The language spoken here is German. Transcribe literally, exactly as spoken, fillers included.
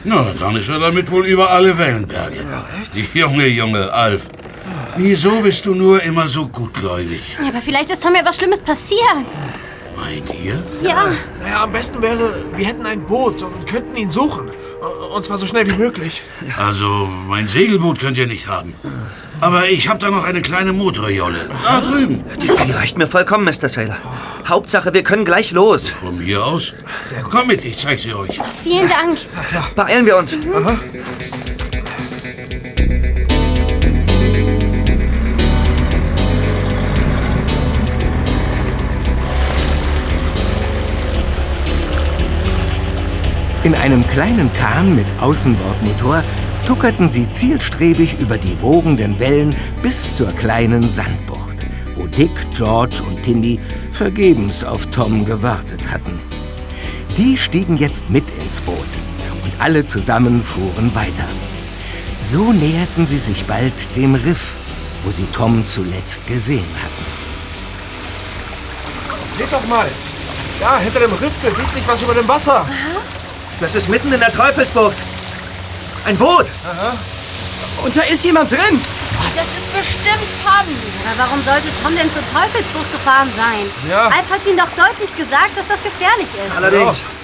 Na, dann ist er damit wohl über alle Wellenberge. Ja, echt? Die Junge, Junge, Alf. Wieso bist du nur immer so gutgläubig? Ja, aber vielleicht ist Tom ja was Schlimmes passiert. Meint ihr? Ja. Naja, am besten wäre, wir hätten ein Boot und könnten ihn suchen. Und zwar so schnell wie möglich. Also, mein Segelboot könnt ihr nicht haben. Aber ich habe da noch eine kleine Motorjolle. Da drüben. Die, die reicht mir vollkommen, Mister Sailor. Hauptsache, wir können gleich los. Von hier aus? Sehr gut. Komm mit, ich zeig sie euch. Vielen Dank. Beeilen wir uns. Aha. In einem kleinen Kahn mit Außenbordmotor tuckerten sie zielstrebig über die wogenden Wellen bis zur kleinen Sandbucht, wo Dick, George und Timmy vergebens auf Tom gewartet hatten. Die stiegen jetzt mit ins Boot und alle zusammen fuhren weiter. So näherten sie sich bald dem Riff, wo sie Tom zuletzt gesehen hatten. Seht doch mal. Da, hinter dem Riff bewegt sich was über dem Wasser. Das ist mitten in der Teufelsbucht. Ein Boot. Und da ist jemand drin! Das ist bestimmt Tom. Aber warum sollte Tom denn zur Teufelsbucht gefahren sein? Ja. Alf hat ihm doch deutlich gesagt, dass das gefährlich ist. Allerdings.